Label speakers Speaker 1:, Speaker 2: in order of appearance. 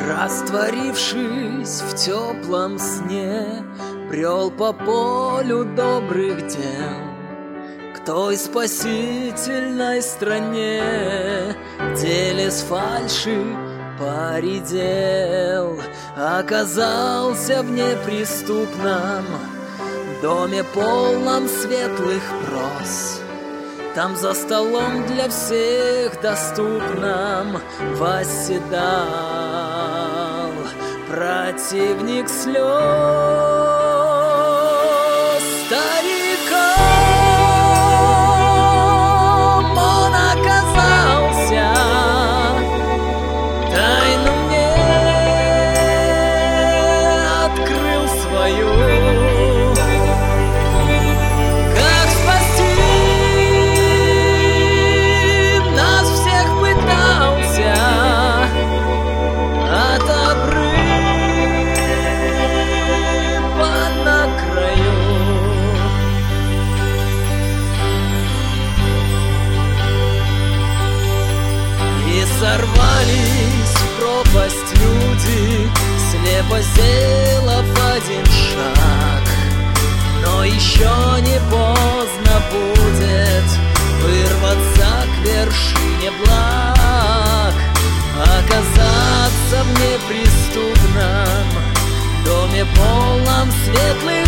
Speaker 1: Растворившись в теплом сне, брел по полю добрых дел к той спасительной стране, где лес фальши поредел. Оказался в неприступном доме, полном светлых прос. Там за столом для всех доступным восседал противник слез. Стариком он оказался, тайну мне открыл свою. Сорвались в пропасть люди, слепо сделав один шаг. Но еще не поздно будет вырваться к вершине благ, оказаться в неприступном доме, полном светлых